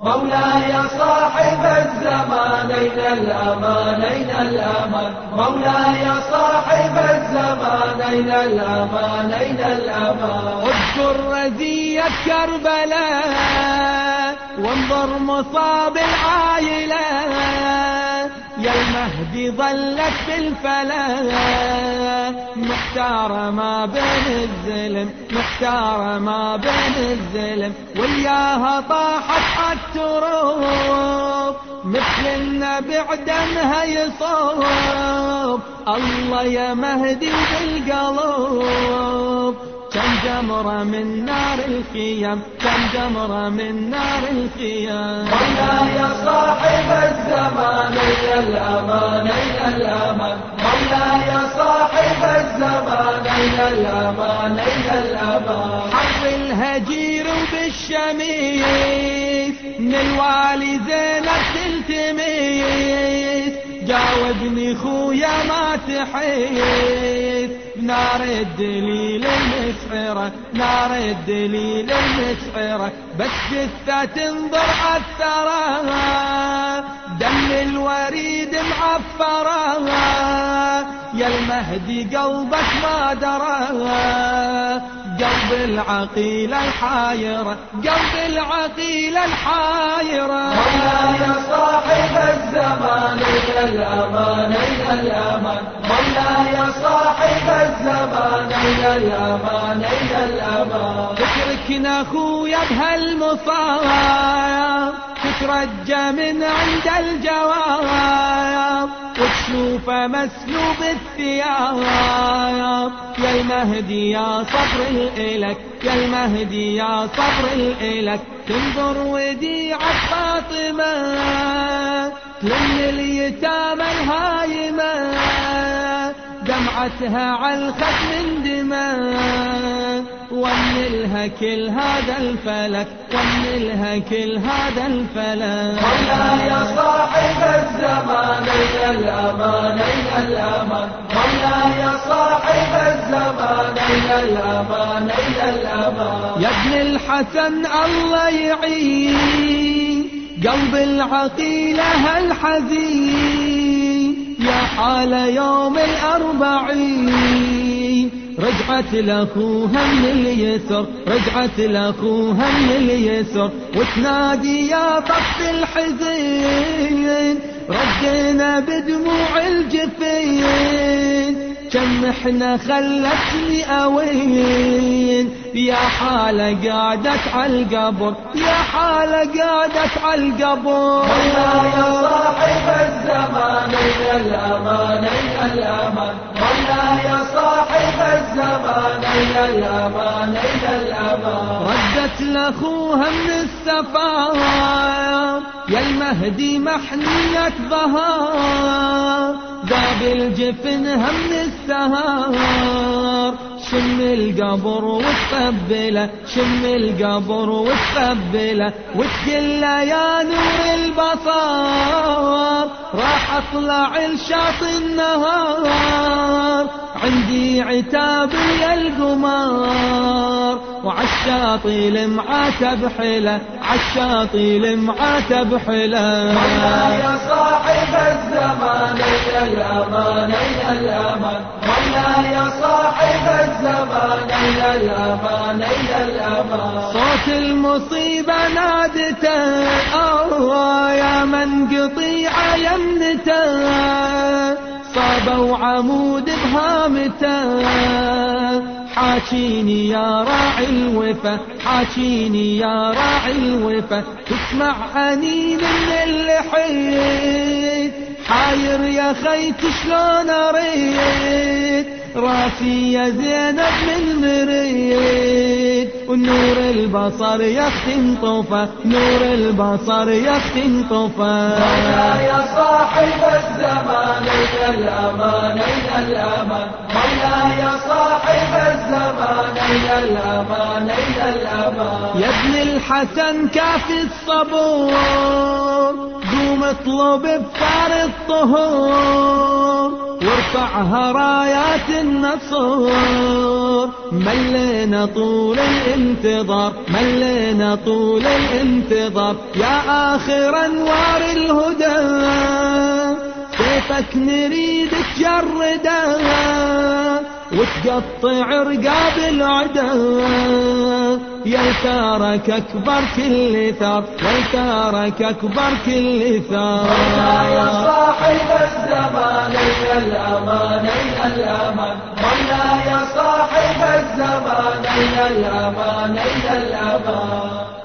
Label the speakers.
Speaker 1: مولاي صاحب الزمان أين الأمان أين الأمان مولاي صاحب الزمان أين الأمان أين الأمان
Speaker 2: اذكر رزية كربلاء وانظر مصاب العائلة يا المهدي ظلت في الفلا محتارة ما بين الظلم محتارة ما بين الظلم وياها طاحت عالتراب مثل النبع دمها يصوب الله يا مهدي بالقلوب كم جمرة من نار الخيام كم جمرة من نار الخيام
Speaker 1: مولاي صاحب الزمان أين الأمان أين الأمان مولاي صاحب الزمان أين الأمان أين الأمان
Speaker 2: حر الهجير وبالشميس من الوالي زينب تلتميس جاوبني خويا ما تحيس نار الدليل المسعرة نار الدليل المسعرة بس جثة تنظر عالثرى دم الوريد معفرة يا المهدي قلبك ما درى قلب العقيلة الحايرة قلب العقيلة الحايرة
Speaker 1: مولاي صاحب الزمان أين الأمان أين الأمان مولاي صاحب الزمان أين الأمان أين الأمان
Speaker 2: تتركنا خويا بهالمصايب تترجى من عند الجواب وتشوفه مسلوب الثياب يا المهدي يا صبر الإلك يا المهدي يا صبر الإلك تنظر وديعة فاطمة تلم اليتامى الهايمة دمعتها عالخد من دماء وملها كل هذا الفلك وملها كل هذا الفلك
Speaker 1: مولاي صاحب الزمان أين الأمان أين الأمان مولاي صاحب الزمان أين الأمان أين الأمان
Speaker 2: يا ابن الحسن الله يعين قلب العقيلة الحزين يا حال يوم الأربعين رجعت لأخوها من اليسر رجعت لأخوها من اليسر وتنادي يا طف الحزين ردينا بدموع الجفين كم احنا خلتني أوين يا حالة قعدت عالقبر يا حالة قعدت عالقبر
Speaker 1: مولاي صاحب الزمان أين الأمان أين الأمان مولاي صاحب الزمان أين الأمان أين الأمان
Speaker 2: ردت لأخوها من السفار يا المهدي محنية ظهر ذاب الجفن هم السهار شم القبر وتقبله شم القبر وتقبله وتقل يا نور البصر راح اطلع لشاطئ النهار عندي عتاب يا القمار وعالشاطئ المعاتب حله عالشاطئ المعاتب حله
Speaker 1: مولاي صاحب الزمان أين الأمان أين الأمان مولاي صاحب الزمان أين الأمان أين الأمان
Speaker 2: صوت المصيبة نادته يا من قطيع يمنته صابوا عمود بهامته حاكيني يا راعي الوفا حاكيني يا راعي الوفا تسمع أنين من اللحيد حاير يا خيت شلون أريد راسي يا زينب من مريد ونور البصر يختم طفا نور البصر يختم طفا
Speaker 1: مولاي صاحب الزمان أين الأمان أين الأمان مولاي صاحب الزمان أين الأمان أين الأمان
Speaker 2: يا ابن الحسن كافي الصبور قوم اطلب بثار الطهور وارفعها رايات النصر. ملينا طول الانتظار، ملينا طول الانتظار يا آخر أنوار الهدى. سيفك نريد تجردها وتقطع رقاب العدا. يا ثارك أكبر كل ثار، يا ثارك أكبر كل ثار.
Speaker 1: يا صاحب الزمان الأمان الأمان، مولاي يا صاحب الزمان الأمان الأمان.